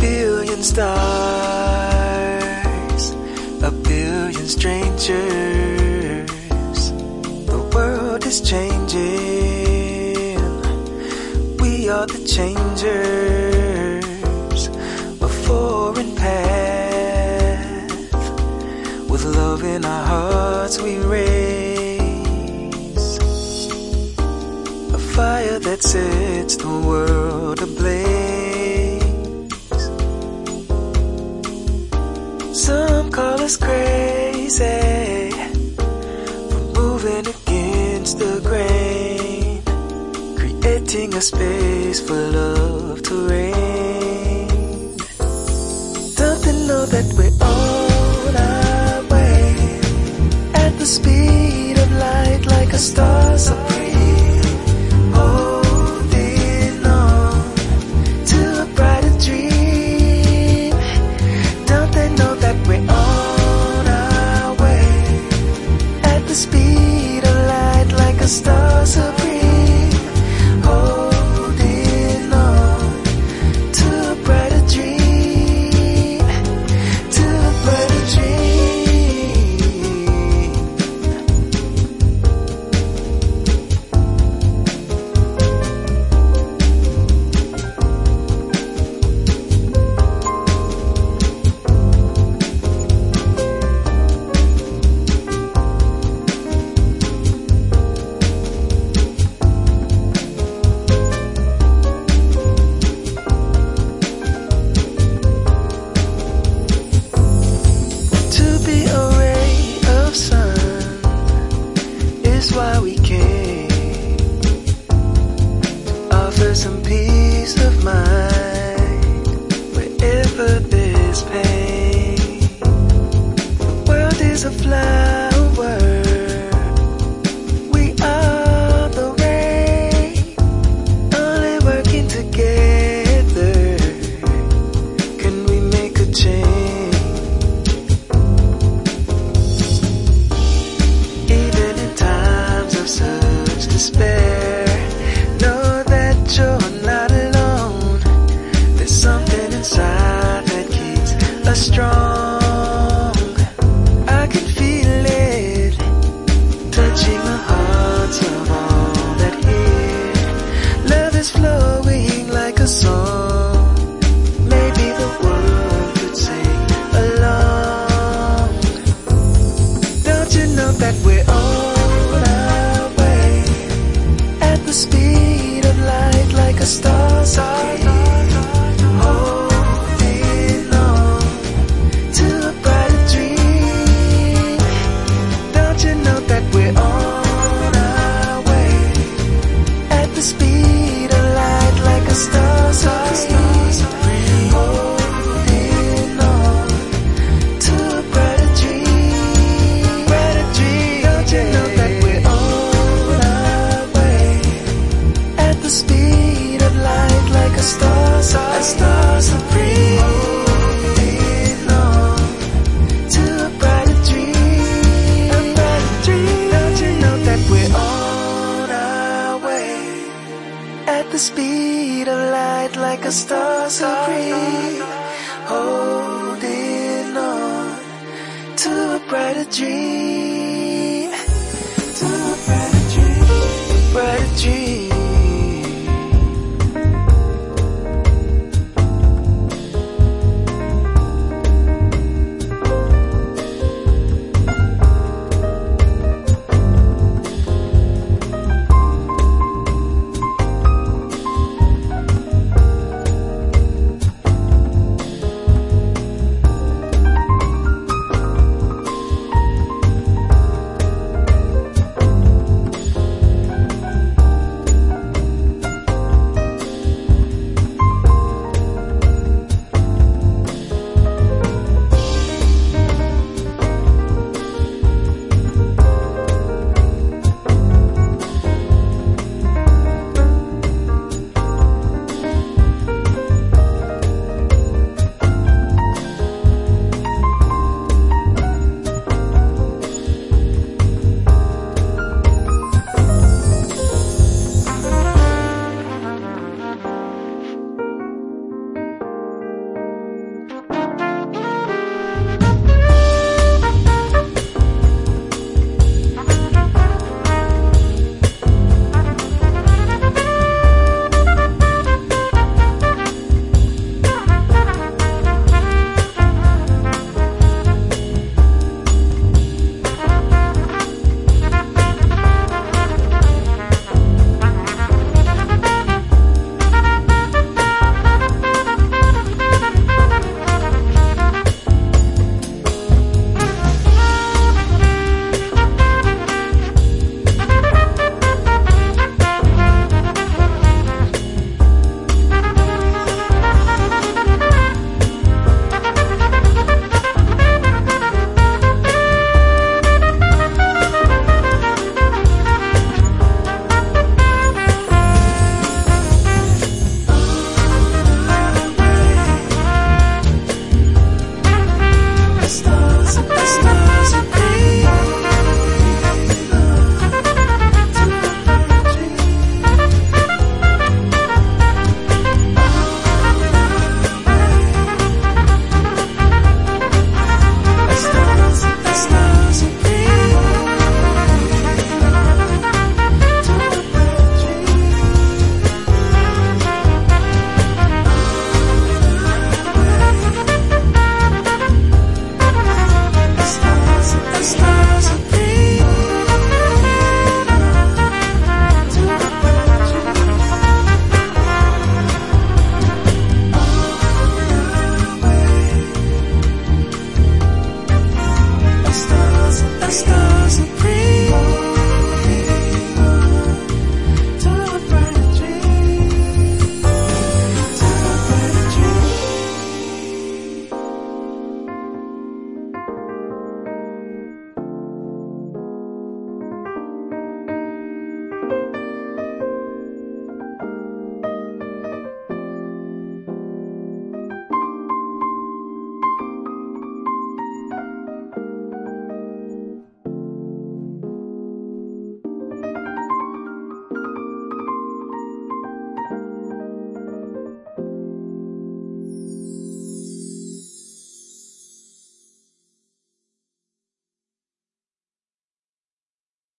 billion stars, a billion strangers. The world is changing, we are the changers. A foreign path, with love in our hearts we raise. A fire that sets the world ablaze. Some call us crazy for moving against the grain, creating a space for love to reign. Don't they know that we're on our way, at the speed of light, like a star supreme, holding on to a brighter dream. Don't they know that we're on our way, at the speed of light, like a star supreme, holding on to a brighter dream, to a brighter dream. To be a ray of sun is why we came, to offer some peace of mind wherever there's pain. The world is a flower, we are the rain, only working together can we make a change. Even in times of such despair, know that you're not alone. There's something inside that keeps us strong. I can feel it, touching the hearts of all that hear. Love is flowing like a song, maybe the world could sing along. Don't you know that we're on our way, at the speed of light, like a star supreme, holding on to a brighter dream. Don't you know that we're on our way, at the speed of light, like a star supreme, holding on to a brighter dream, brighter dream. Don't you know that we're on our way, at the speed of light, like a star supreme, holding on to a brighter dream, a brighter dream. Don't you know that we're on our way, at the speed of light, like a star supreme, holding on to a brighter dream.